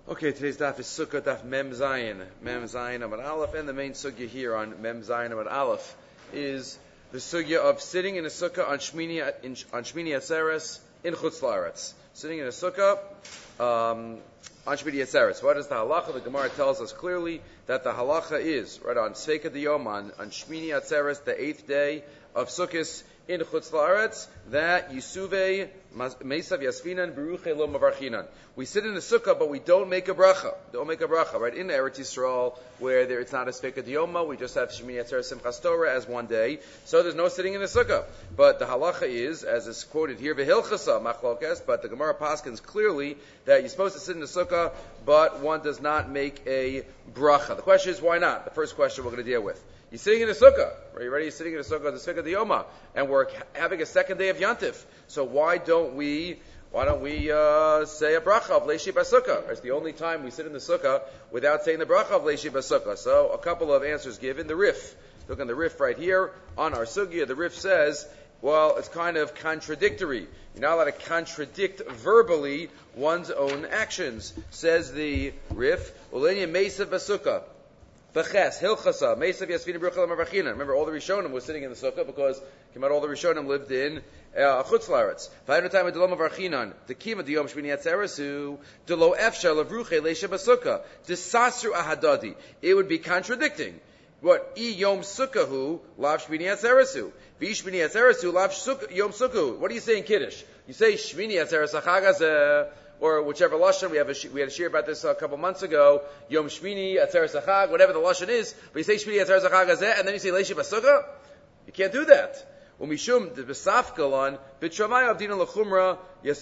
Okay, today's daf is Sukkah daf Mem Zayin Amud Aleph, and the main sugya here on Mem Zayin Amud Aleph is the sugya of sitting in a sukkah on Shmini Atzeres in Chutz La'aretz. Sitting in a sukkah on Shmini Atzeres. What is the halacha? The Gemara tells us clearly that the halacha is right on Sveika Diyom on Shmini Atzeres, the 8th day of Sukkot in Chutz La'aretz, that Yisuvei Meisav Yasfinan Beruche Lo Mavarchinan. We sit in the sukkah, but we don't make a bracha. Right? In Eretz Yisrael, where it's not a Sveika Diyoma, we just have Shemini Atzeres Simchas Torah as one day, so there's no sitting in the sukkah. But the halacha is, as is quoted here, V'hilchasa Machlokes, but the Gemara paskins clearly that you're supposed to sit in the sukkah, but one does not make a bracha. The question is, why not? The first question we're going to deal with. You're sitting in a sukkah. Are you ready? You're sitting in a sukkah, the Sveika Diyoma, and we're having a second day of Yantif. So why don't we say a bracha of Leishi Basukkah? It's the only time we sit in the sukkah without saying the bracha of Leishi Basukkah. So a couple of answers given. The Rif. Look on the Rif right here on our sugya. The Rif says, well, it's kind of contradictory. You're not allowed to contradict verbally one's own actions. Says the Rif, Ulenya Meisav Basukkah. V'ches, hilchasa, meisav yasvina bruchel marvachina. Remember, all the Rishonim were sitting in the sukkah because all the Rishonim lived in Chutz La'aretz. V'aynu time of delom marvachinan, the kima diyom shmini atzeresu, delo efshar lavruche leisha basukah, disasru ahadadi. It would be contradicting. What? I yom sukkahu lav shmini atzeresu. V'i shmini atzeresu lav yom sukkahu. What do you say in Kiddush? You say shmini atzeres achagazeh. Or whichever lashon, we had a shir about this a couple months ago. Yom Shmini Atzeres Achag, whatever the lashon is. But you say Shmini Atzeres Achag Hazeh, and then you say Leishi Basukkah. You can't do that. Umishum the Besafkel on B'Shamai Avdina Lechumra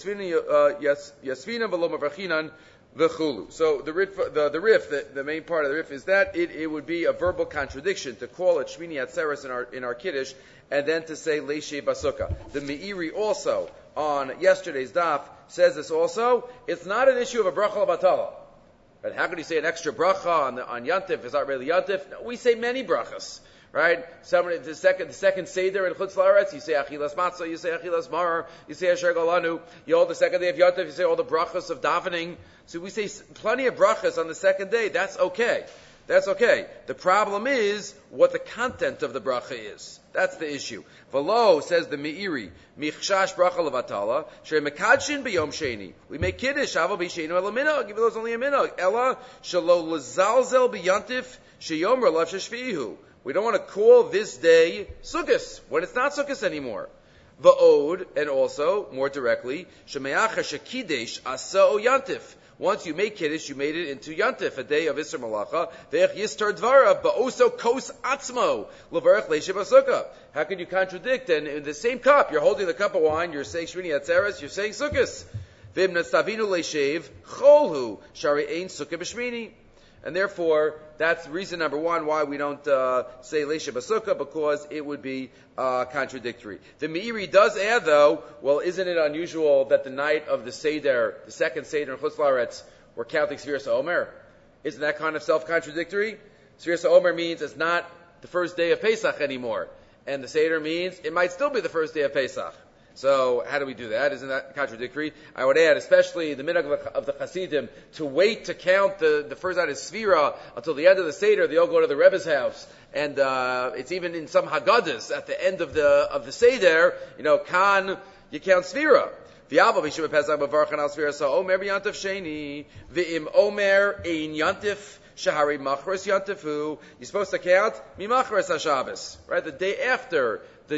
Yasvina V'Lo Mavarchinan V'Chulu. So the riff, the main part of the riff is that it would be a verbal contradiction to call it Shmini Atzeres in our Kiddush, and then to say Leishi Basukkah. The Meiri also on yesterday's daf says this also. It's not an issue of a bracha of batala. Right? How can you say an extra bracha on Yantif? It's not really Yantif. No, we say many brachas. Right? The second Seder in Chutz La'aretz, you say Achilas Matzah, you say Achilas Marar, you say Asher Galanu. You hold the second day of Yantif, you say all the brachas of davening. So we say plenty of brachas on the second day. That's okay. The problem is what the content of the bracha is. That's the issue. V'lo, says the Meiri, michshash bracha levatala, shrei mekadshin b'yom sheni. We make kiddush, aval b'shenu ela minhag, even though it's only a minhag. Ela, shalo lezalzel b'yantif, sheyom relav sheshvi'ihu. We don't want to call this day Sukkos, when it's not Sukkos anymore. Va'od, and also, more directly, shemeacha shekidesh asa o yantif. Once you make Kiddush, you made it into Yantif, a day of Isser Malacha. Ve'ech yistar dvara, ba'oso kos atzmo, levarech leishe basukah. How can you contradict? And in the same cup, you're holding the cup of wine, you're saying Shmini Atzeres, you're saying Sukkos. V'im nastavinu leishev, cholhu, shari ein sukkah b'shmini. And therefore, that's reason number one why we don't say Leisha Basukkah, because it would be contradictory. The Meiri does add, though, well, isn't it unusual that the night of the Seder, the second Seder in Chutz La'aretz, we're counting Sfiras HaOmer? Isn't that kind of self-contradictory? Sfiras HaOmer means it's not the first day of Pesach anymore. And the Seder means it might still be the first day of Pesach. So how do we do that? Isn't that contradictory? I would add, especially the minhag of the Hasidim, to wait to count the first night of Sfira until the end of the Seder. They all go to the Rebbe's house, and it's even in some Haggadahs at the end of the Seder. You count Sfira. V'yava b'shivah pesach b'varchan al Sfira sa'omer b'yantif sheni v'im omer ein yantif. Shahari Machras Yantifu. You're supposed to count Mimachras HaShabbos, right? The day after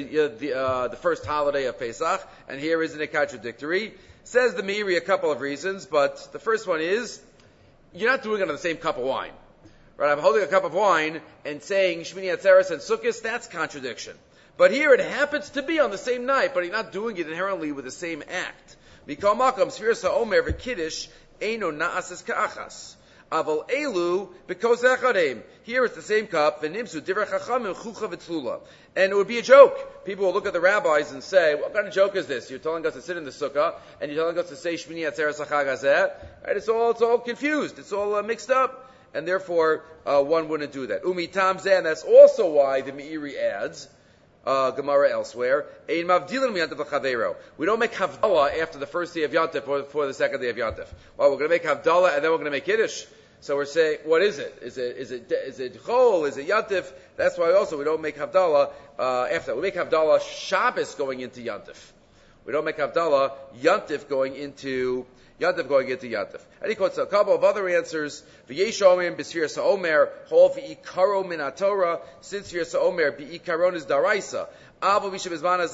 the first holiday of Pesach. And here isn't it contradictory? Says the Meiri a couple of reasons, but the first one is you're not doing it on the same cup of wine, right? I'm holding a cup of wine and saying Shmini Atzeres and Sukkos. That's contradiction. But here it happens to be on the same night, but you're not doing it inherently with the same act. Mikol Makam Sfiras HaOmer v'Kiddush Eino Na'asas Ka'achas. Aval elu because here it's the same cup. V'nimsu divrei chachamim chucha v'tzlula, and it would be a joke. People will look at the rabbis and say, "What kind of joke is this? You're telling us to sit in the sukkah, and you're telling us to say Shmini Atzeres Achag Hazeh." Right? It's all confused. It's all mixed up, and therefore one wouldn't do that. Umi tam zeh, and that's also why the Meiri adds Gemara elsewhere. Ein mavdilin miyantif l'chaveiro. We don't make havdalah after the first day of Yantif or before the second day of Yantif. Well, we're going to make havdalah and then we're going to make Kiddush. So we're saying, what is it? Is it Chol? Is it Yantif? That's why also we don't make Havdalah after that. We make Havdalah Shabbos going into Yantif. We don't make Havdalah Yantif going into Yantif. And he quotes a couple of other answers. V'yesh omrim b'sfir sa'omer hol v'ikaro min haTorah. Since Sfir sa'omer b'ikaron is daraisa. Even though it's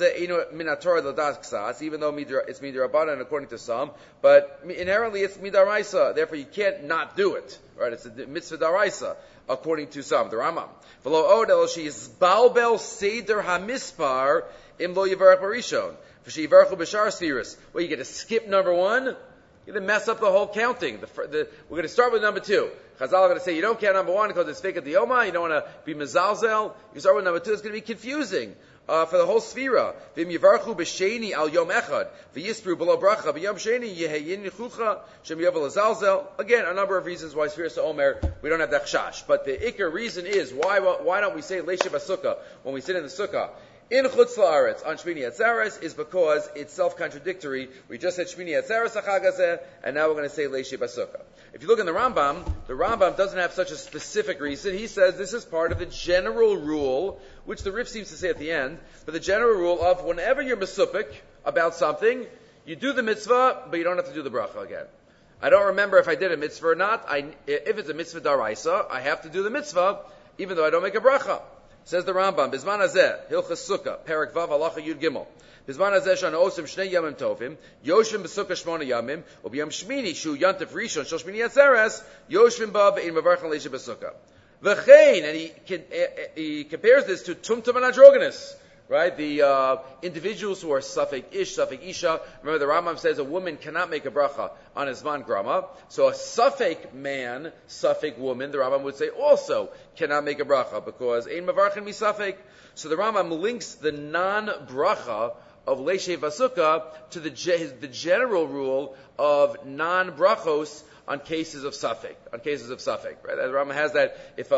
midrabanan according to some, but inherently it's midaraisa. Therefore, you can't not do it. Right? It's a mitzvah daraisa according to some. The Rambam. V'lo odel she's balbel seder hamispar im lo yivarach barishon. V'shivarchu b'shar sfiras. Well, you get to skip number one. You're going to mess up the whole counting. We're going to start with number two. Chazal are going to say you don't count number one because it's fake at the Yoma. You don't want to be mezalzel. You start with number two. It's going to be confusing. For the whole sfira. V'im yivarchu b'sheni al yom echad. V'yispru b'lo bracha. V'yom sheni yeheyin yichucha. Shem yavel azalzel. Again, a number of reasons why Sfira Omer we don't have that chash. But the ikar reason is, why don't we say Leishe Basukkah when we sit in the sukkah? In Chutz La'aretz on Shmini Atzeres is because it's self-contradictory. We just said Shmini Atzeres Achagazeh, and now we're going to say Leishe Basukkah. If you look in the Rambam doesn't have such a specific reason. He says this is part of the general rule, which the Rif seems to say at the end, but the general rule of whenever you're mesupik about something, you do the mitzvah, but you don't have to do the bracha again. I don't remember if I did a mitzvah or not. If it's a mitzvah daraisa, I have to do the mitzvah, even though I don't make a bracha. Says the Rambam, Bizman Hazeh, Hilchas Sukkah, Perek Vav, Halacha Yud Gimel. Bizman Hazeh, Shana Osim, Shnei Yamim Tovim, Yoshvim B'Sukkah Shmona Yamim, Ubiyam Shmini, Shu Yantif Rishon, Shal Shmini Atzeres, Yoshvim Bav, Ein Mavarchan Leishe B'Sukkah. V'chein, and he compares this to Tumtum and Androgynous. Right? The individuals who are Safek Ish, Safek Isha. Remember the Rambam says a woman cannot make a bracha on his man grama. So a Safek man, Safek woman, the Rambam would say also cannot make a bracha because Ein Mavarchan Mi Safek. So the Rambam links the non-bracha of Leishe Vasukkah to the general rule of non-brachos on cases of Safek, right? The Rambam has that if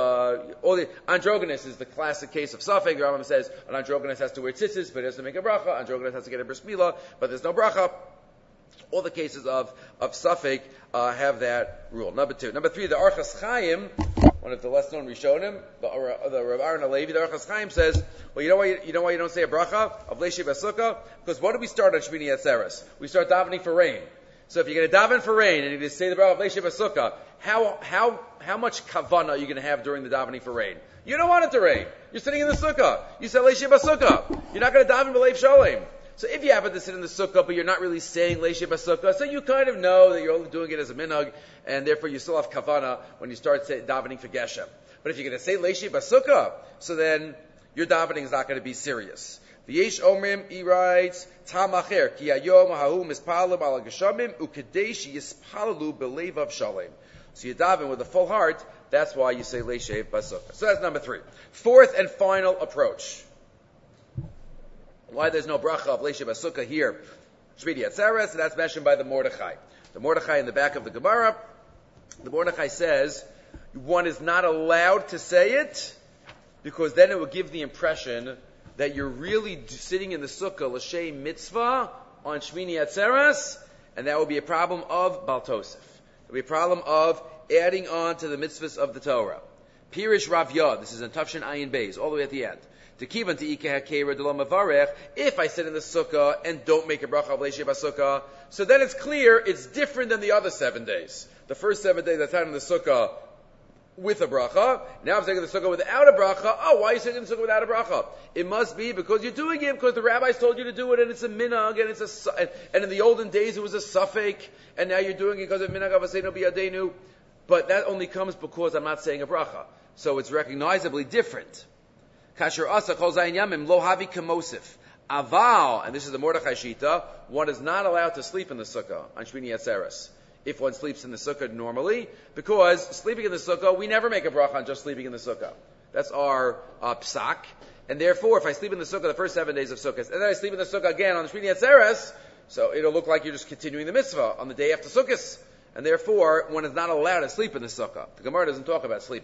androgynous is the classic case of Safek. The Rambam says an androgynous has to wear tzitzis, but he has to make a bracha. Androgynous has to get a bris milah, but there's no bracha. All the cases of Safek have that rule. Number two. Number three, the Archas Chaim, one of the less known Rishonim, the Rav Aaron Halevi, the Archas Chaim says, well, you know why you don't say a bracha of Leishe Basukkah? Because what do we start on Shmini Atzeres? We start davening for rain. So if you're going to daven for rain and you're going to say the bracha of Leishe Basukkah, how much kavanah are you going to have during the davening for rain? You don't want it to rain. You're sitting in the sukkah. You say Leishe Basukkah. You're not going to daven b'leiv shalem. So if you happen to sit in the sukkah, but you're not really saying Leishe Basukkah, so you kind of know that you're only doing it as a minhag, and therefore you still have kavanah when you start davening for Geshem. But if you're going to say Leishe Basukkah, so then your davening is not going to be serious. V'yesh omrim, he writes, Tam acher, ki hayom hahu mispalim ala geshamim, u'kadesh yispalalu b'leivav shalem. So you daven with a full heart, that's why you say Leishe Basukkah. So that's number three. Fourth and final approach. Why there's no bracha of Leishe Basukkah here, Shmini Atzeres, and that's mentioned by the Mordechai. The Mordechai in the back of the Gemara, the Mordechai says, one is not allowed to say it, because then it will give the impression that you're really sitting in the sukkah l'shem mitzvah on Shmini Atzeres, and that will be a problem of Bal Tosef. It will be a problem of adding on to the mitzvahs of the Torah. Pirish Rav Yod, this is in Tafshin Ayin Beis, all the way at the end. To kivan to Ike HaKeira D'lo Mavarech, if I sit in the sukkah and don't make a bracha of Leishe Basukkah, so then it's clear it's different than the other 7 days. The first 7 days I sat in the sukkah with a bracha. Now I'm sitting in the sukkah without a bracha. Oh, why are you sitting in the sukkah without a bracha? It must be because you're doing it because the rabbis told you to do it, and it's a minhag, and in the olden days it was a safek, and now you're doing it because of minhag avasenu biyadenu. But that only comes because I'm not saying a bracha. So it's recognizably different. Kasher asa kol zayin yamim lo havi kamosif. Aval, and this is the Mordechai Shita, one is not allowed to sleep in the sukkah on Shmini Atzeres. If one sleeps in the sukkah normally, because sleeping in the sukkah, we never make a bracha on just sleeping in the sukkah. That's our psak. And therefore, if I sleep in the sukkah the first 7 days of sukkah, and then I sleep in the sukkah again on Shmini Atzeres, so it'll look like you're just continuing the mitzvah on the day after sukkahs. And therefore, one is not allowed to sleep in the sukkah. The Gemara doesn't talk about sleeping.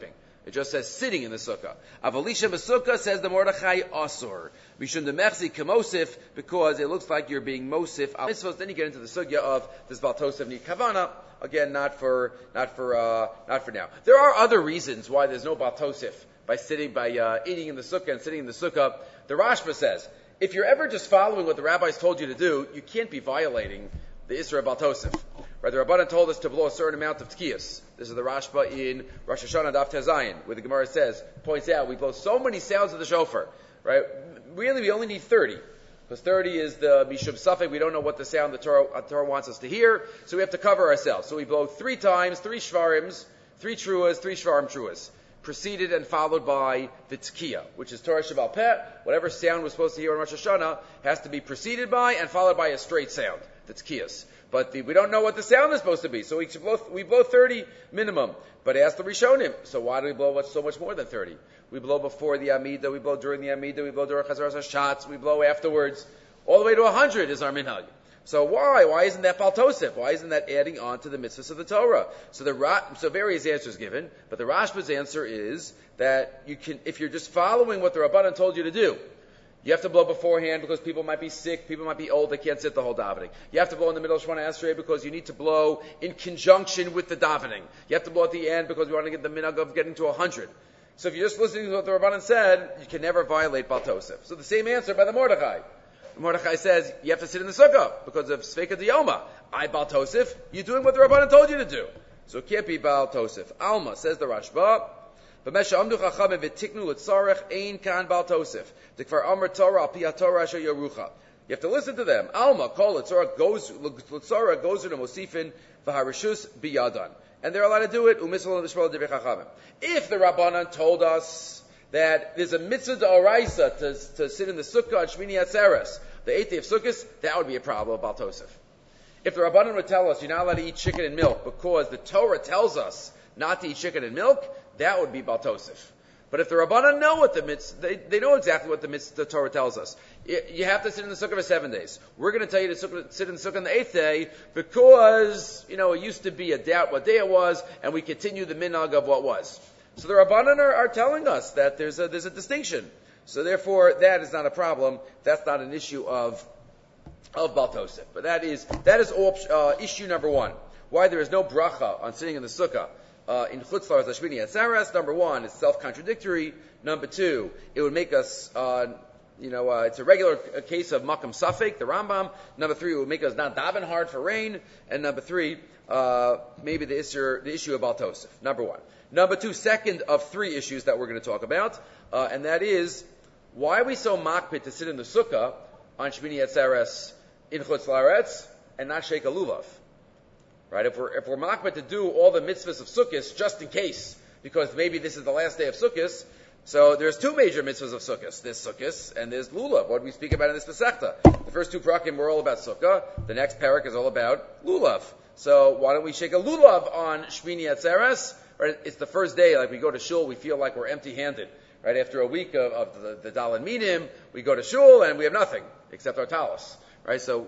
It just says sitting in the sukkah. Avalisha B'sukkah says the Mordechai Asur. Mishum de Mechzi Kemosif, because it looks like you're being Mosif al mitzvahs. Then you get into the sugya of does Baal Tosef need Kavana? Again, not for now. There are other reasons why there's no Baal Tosef by eating in the sukkah and sitting in the sukkah. The Rashba says, if you're ever just following what the rabbis told you to do, you can't be violating the Isra Baal Tosef. Right, the Rabbanan told us to blow a certain amount of tkiyas. This is the Rashba in Rosh Hashanah Daf Tezayin, where the Gemara points out, we blow so many sounds of the shofar. Right? Really, we only need 30. Because 30 is the Mishum Safek. We don't know what the sound the Torah wants us to hear, so we have to cover ourselves. So we blow 3 times, 3 shvarims, 3 truas, 3 shvarim truas. Preceded and followed by the tkiyah, which is Torah Sheval Peh. Whatever sound we're supposed to hear on Rosh Hashanah has to be preceded by and followed by a straight sound, the tkiyas. But we don't know what the sound is supposed to be, so we blow 30 minimum. But ask the Rishonim, so why do we blow so much more than 30? We blow before the Amidah, we blow during the Amidah, we blow during Chazaras HaShatz, we blow afterwards. All the way to 100 is our minhag. So why? Why isn't that Baal Tosef? Why isn't that adding on to the mitzvahs of the Torah? So various answers given, but the Rashba's answer is that you can, if you're just following what the Rabbanan told you to do, you have to blow beforehand because people might be sick, people might be old, they can't sit the whole davening. You have to blow in the middle of Shemona Esrei because you need to blow in conjunction with the davening. You have to blow at the end because we want to get the minhag of getting to 100. So if you're just listening to what the Rabbanan said, you can never violate Baal Tosef. So the same answer by the Mordechai. Mordechai says, you have to sit in the sukkah because of Sveika Diyoma. Baal Tosef, you're doing what the Rabbanan told you to do. So it can't be Baal Tosef. Alma, says the Rashba, you have to listen to them. Alma, call Litzorah, goes to Mosifin, V'harishus biyadan. And they're allowed to do it. If the Rabbanan told us that there's a mitzvah d'oraisa to sit in the sukkah on Shmini Atzeres, the 8th day of Sukkot, that would be a problem of Baal Tosef. If the Rabbanan would tell us you're not allowed to eat chicken and milk because the Torah tells us not to eat chicken and milk, that would be Baal Tosef. But if the Rabbanan know what the mitzvah, they know exactly what the Torah tells us. You have to sit in the sukkah for 7 days. We're going to tell you to sit in the sukkah on the 8th day because, it used to be a doubt what day it was, and we continue the minhag of what was. So the Rabbanan are telling us that there's a distinction. So therefore, that is not a problem. That's not an issue of Baal Tosef. But that is all, issue number 1. Why there is no bracha on sitting in the sukkah. In Chutz La'aretz Shmini Atzeres, number 1, it's self-contradictory. Number 2, it would make us, it's a regular case of Makam Safek, the Rambam. Number 3, it would make us not daven hard for rain. And number 3, maybe the issue of Baal Tosef. Number 1. Number 2, second of 3 issues that we're going to talk about, and that is, why are we so makpid to sit in the sukkah on Shmini Atzeres in Chutz La'aretz and not shake a lulav? Right? If we're makpid to do all the mitzvahs of Sukkot just in case, because maybe this is the last day of Sukkot, so there's 2 major mitzvahs of Sukkot. There's Sukkot and there's lulav. What do we speak about in this Masechta? The first 2 prakim were all about Sukkah. The next parak is all about lulav. So why don't we shake a lulav on Shmini Atzeres? Right? It's the first day, like we go to shul, we feel like we're empty-handed. Right? After a week of the Dalan Minim, we go to shul and we have nothing except our talis. Right? So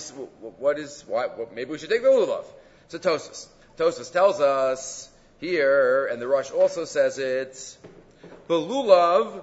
maybe we should take the lulav. So Tosfos tells us here, and the Rosh also says it, Belulav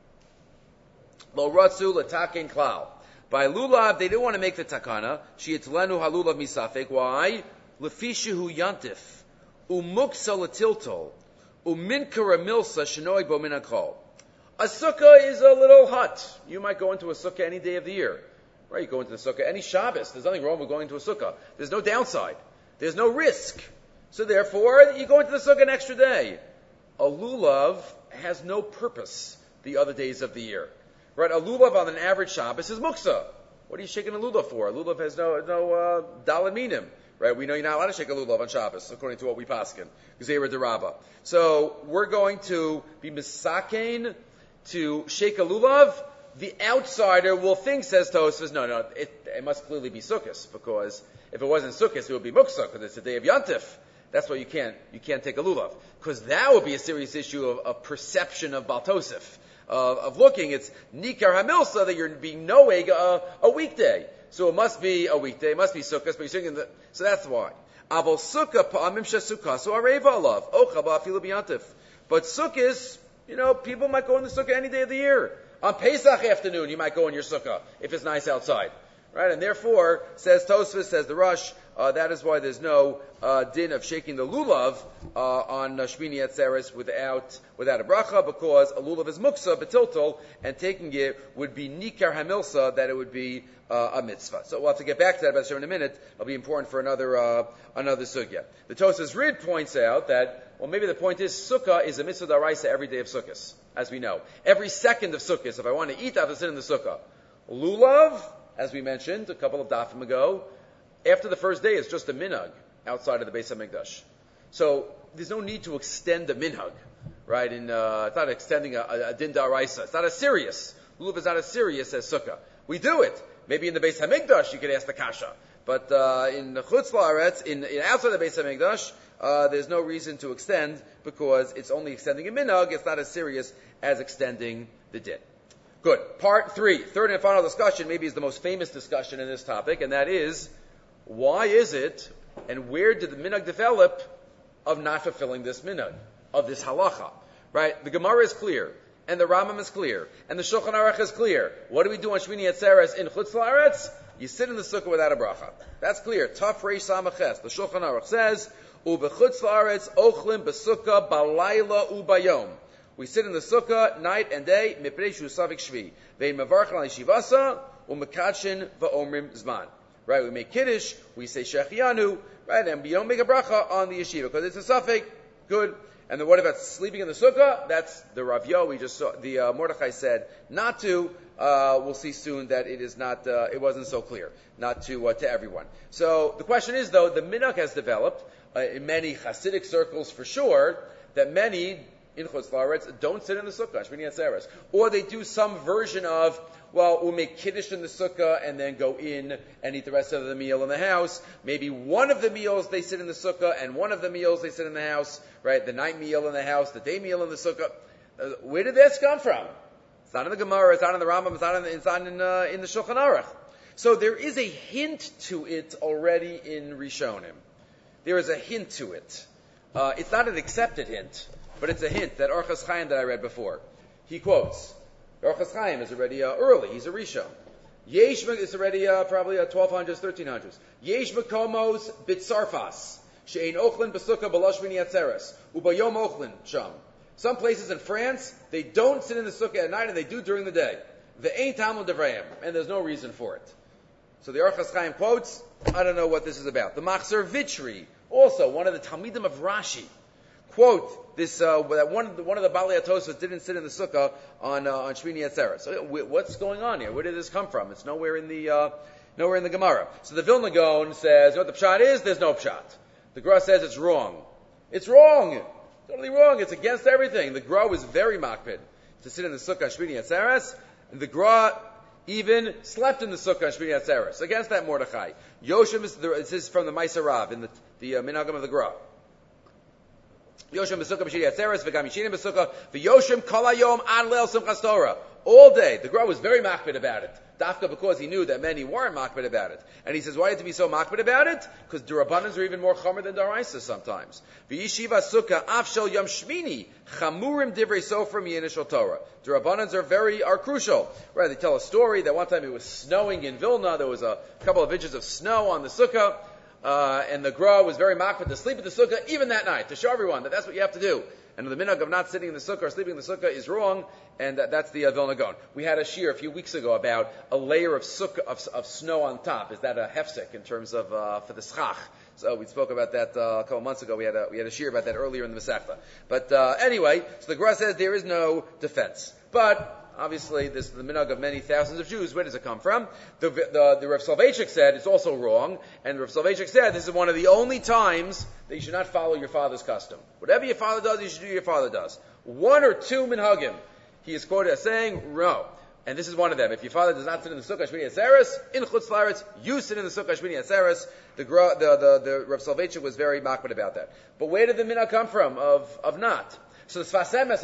lo ratzu lataken klal. By lulav, they didn't want to make the takana. Sheyitlenu halulav misafek. Why? Lefishehu yantif umuksa latiltol uminkara milsa shenoig bo min hakol. A sukkah is a little hut. You might go into a sukkah any day of the year. Right? You go into the sukkah any Shabbos. There's nothing wrong with going into a sukkah. There's no downside. There's no risk. So therefore, you go into the sukkah an extra day. A lulav has no purpose the other days of the year. Right? A lulav on an average Shabbos is muksa. What are you shaking a lulav for? A lulav has no dalan minim. Right? We know you're not allowed to shake a lulav on Shabbos, according to what we paskin. Gzeira derabba. So we're going to be misakein to shake a lulav. The outsider will think, says Tosfos, no, it must clearly be Sukkos, because if it wasn't Sukkos, it would be Muksa, because it's the day of Yantif. That's why you can't take a lulav. Because that would be a serious issue of perception of Baal Tosef, of looking. It's Nikar Hamilsa that you're being noeg a weekday. So it must be a weekday, it must be Sukkos, but you're singing so that's why. Aval Sukkah pa'amim shesukkah, so areva alav, ocha ba'afilu b'yantif. But Sukkot, people might go in the sukkah any day of the year. On Pesach afternoon, you might go in your sukkah if it's nice outside. Right? And therefore, says Tosfos, says the Rosh, that is why there's no din of shaking the lulav on Shmini Atzeres without a bracha, because a lulav is muksa, betiltal, and taking it would be nikar hamilsa, that it would be a mitzvah. So we'll have to get back to that about in a minute. It'll be important for another sugya. The Tosfos Rid points out that, well, maybe the point is sukkah is a mitzvah d'oraisa every day of Sukkot, as we know. Every second of Sukkot, if I want to eat, I have to sit in the sukkah. Lulav, as we mentioned a couple of dafim ago, after the first day, it's just a minhag outside of the Beis HaMikdash. So there's no need to extend the minhag, right? It's not extending a din da'araisa. It's not as serious. Lulav is not as serious as sukkah. We do it. Maybe in the Beis HaMikdash you could ask the kasha, but in the Chutz La'aretz, in outside the Beis HaMikdash, there's no reason to extend, because it's only extending a minhag. It's not as serious as extending the din. Good. Part 3, third and final discussion, maybe is the most famous discussion in this topic, and that is, why is it, and where did the minhag develop of not fulfilling this minhag, of this halacha? Right? The Gemara is clear, and the Rambam is clear, and the Shulchan Aruch is clear. What do we do on Shmini Atzeres in Chutz La'aretz? You sit in the sukkah without a bracha. That's clear. Taf Reish Samaches. The Shulchan Aruch says, Ubechutz La'aretz ochlim besukkah balayla ubayom. We sit in the sukkah night and day, mipnei shu savik shvi. Vein mavarchan al yeshivasa, umekadshin va'omrim zman. Right, we make kiddush, we say shechianu, right, and we don't make a bracha on the yeshiva, because it's a suffix. Good. And then what about sleeping in the sukkah? That's the Rav Yo, we just saw, the Mordechai said not to. We'll see soon that it is not, it wasn't so clear, not to everyone. So the question is, though, the minhag has developed, in many Hasidic circles for sure, that many in Chutz La'aretz don't sit in the sukkah, Shmini Atzeres. Or they do some version of, well, we'll make kiddush in the sukkah and then go in and eat the rest of the meal in the house. Maybe one of the meals they sit in the sukkah and one of the meals they sit in the house, right? The night meal in the house, the day meal in the sukkah. Where did this come from? It's not in the Gemara, it's not in the Rambam, it's not in the Shulchan Aruch. So there is a hint to it already in Rishonim. There is a hint to it. It's not an accepted hint, but it's a hint that Orchos Chaim that I read before. He quotes, Orchos Chaim is already early, he's a Rishon. Yesh is already probably 1200s, 1300s. Yesh Mekomos Bitsarfas, She'ein Ochlin Besukkah B'lo Shmini Atzeres, Ubayom Ochlin Sham. Some places in France, they don't sit in the sukkah at night and they do during the day. Ve'ein Talmud Devrayim, and there's no reason for it. So the Orchos Chaim quotes, I don't know what this is about. The Machzor Vitri, also one of the Talmidim of Rashi, quote this that one of the Balei HaTosfos didn't sit in the sukkah on Shmini Atzeres. So what's going on here? Where did this come from? It's nowhere in the Gemara. So the Vilna Gaon says, what the pshat is? There's no pshat. The Gra says it's wrong. It's wrong. Totally wrong. It's against everything. The Gra was very makpid to sit in the sukkah Shmini Atzeres, and the Gra even slept in the sukkah Shmini Atzeres. Against that Mordechai. Yoshim this is from the Ma'aser Rav in the Minhagim of the Gra. Yoshim b'sukkah b'shiri atzeres v'gam yishinim b'sukkah v'yoshim kol hayom ad leil simchas Torah. All day. The Gra was very makpid about it. Dafka because he knew that many weren't makpid about it. And he says, why did you be so makpid about it? Because D'Rabbanans are even more chomer than D'Oraisa sometimes. V'yishiva sukkah af shel yom shmini chamurim divrei sofer miyinishal Torah. D'Rabbanans are crucial. Right? They tell a story that one time it was snowing in Vilna. There was a couple of inches of snow on the sukkah. And the Gra was very makpid to sleep at the sukkah even that night, to show everyone that that's what you have to do. And the minhag of not sitting in the sukkah or sleeping in the sukkah is wrong, and that's the Vilna Gaon. We had a shir a few weeks ago about a layer of sukkah of snow on top. Is that a hefsek in terms of for the schach? So we spoke about that a couple months ago. We had a shir about that earlier in the Masechta. But anyway, so the Gra says there is no defense, but obviously, this is the minhag of many thousands of Jews. Where does it come from? The Rav Soloveitchik said it's also wrong, and Rav Soloveitchik said this is one of the only times that you should not follow your father's custom. Whatever your father does, you should do your father does. One or two minhagim, he is quoted as saying, no. And this is one of them. If your father does not sit in the sukkah Shmini Atzeres, in Chutz La'aretz, you sit in the sukkah Shmini Atzeres. The Rav Soloveitchik was very makbid about that. But where did the minhag come from of not? So the Sfas Emes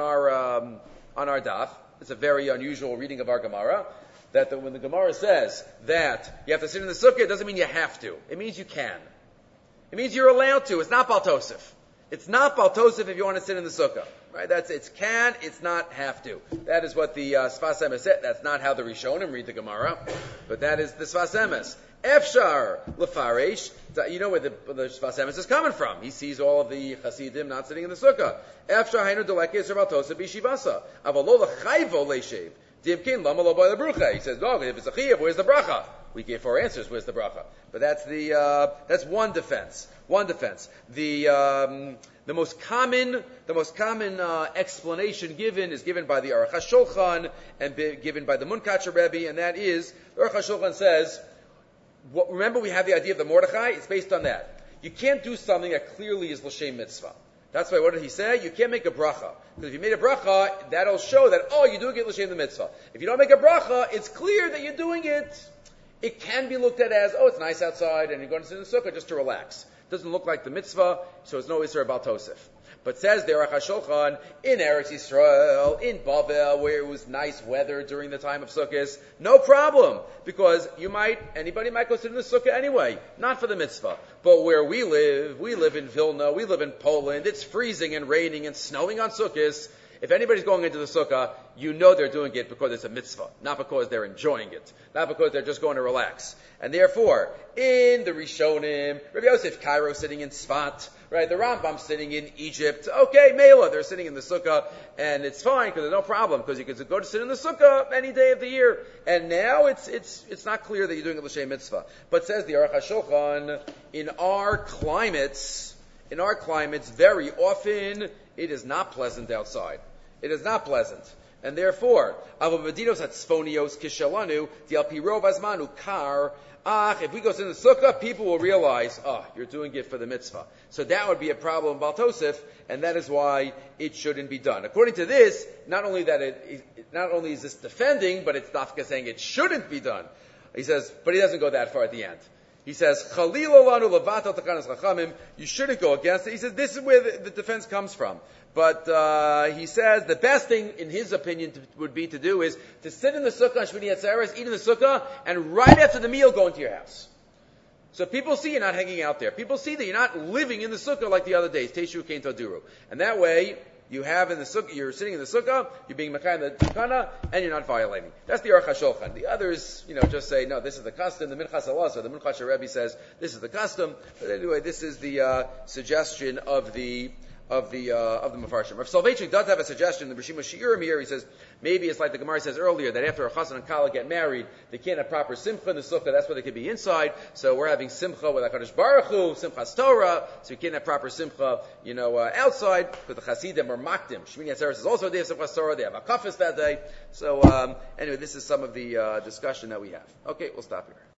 on our daf. It's a very unusual reading of our Gemara, that when the Gemara says that you have to sit in the sukkah, it doesn't mean you have to. It means you can. It means you're allowed to. It's not Bal Tosef. It's not Baltosif if you want to sit in the sukkah. Right? It's can, it's not have to. That is what the Sfas Emes said. That's not how the Rishonim read the Gemara, but that is the Sfas Emes. Efshar lefaresh. You know where the Sfas Emes is coming from. He sees all of the Hasidim not sitting in the sukkah. Efshar hainu delekes Baltosif b'shivasa. Avalo lechayvo leishev. Divkin lama lo boy lebrucha. He says, no, if it's a chiyav, where's the bracha? We gave 4 answers. Where's the bracha? But that's one defense. One defense. The most common explanation given is given by the Aruch HaShulchan and given by the Munkatcher Rebbe, and that is the Aruch HaShulchan says. Remember, we have the idea of the Mordechai. It's based on that. You can't do something that clearly is l'shem mitzvah. That's why, what did he say? You can't make a bracha. Because if you made a bracha, that'll show that, you're doing it l'shem the mitzvah. If you don't make a bracha, it's clear that you're doing it. It can be looked at as, it's nice outside, and you're going to sit in the sukkah just to relax. It doesn't look like the mitzvah, so it's no Isser about Tosef. But says the Aruch HaShulchan, in Eretz Yisrael, in Bavel, where it was nice weather during the time of Sukkot, no problem, because anybody might go sit in the sukkah anyway, not for the mitzvah. But where we live in Vilna, we live in Poland, it's freezing and raining and snowing on Sukkot. If anybody's going into the sukkah, you know they're doing it because it's a mitzvah, not because they're enjoying it, not because they're just going to relax. And therefore, in the Rishonim, Rabbi Yosef Cairo sitting in Sfat, right? The Rambam sitting in Egypt. Okay, Mela, they're sitting in the sukkah, and it's fine because there's no problem because you can go to sit in the sukkah any day of the year. And now it's not clear that you're doing it l'shem mitzvah. But says the Aruch HaShulchan, in our climates, very often it is not pleasant outside. It is not pleasant. And therefore, if we go to the sukkah, people will realize, you're doing it for the mitzvah. So that would be a problem in Baltosif, and that is why it shouldn't be done. According to this, not only is this defending, but it's Dafka saying it shouldn't be done. He says, but he doesn't go that far at the end. He says, you shouldn't go against it. He says, this is where the defense comes from. But he says the best thing, in his opinion, would be to do is to sit in the sukkah on Shmini Atzeres, eat in the sukkah, and right after the meal go into your house. So people see you're not hanging out there. People see that you're not living in the sukkah like the other days. Teshu Kein Toduru. And that way, you have in the sukkah, you're sitting in the sukkah, you're being Mekayim the Takana, and you're not violating. That's the Aruch HaShulchan. The others, just say, no, this is the custom. The Minchas Elazar, the Minchas Rebbe says, this is the custom. But anyway, this is the suggestion of the Mefarshim. Rav Soloveitchik does have a suggestion in the Rishima Shiurim here. He says, maybe it's like the Gemara says earlier, that after a chassan and kala get married, they can't have proper simcha in the sukkah, that's why they could be inside. So we're having simcha with HaKadosh Baruch Hu, simchas Torah, so you can't have proper simcha, outside, because the Hasidim are makdim. Shmini Atzeres is also a day of simchas Torah, they have a kafis that day. So, anyway, this is some of the discussion that we have. Okay, we'll stop here.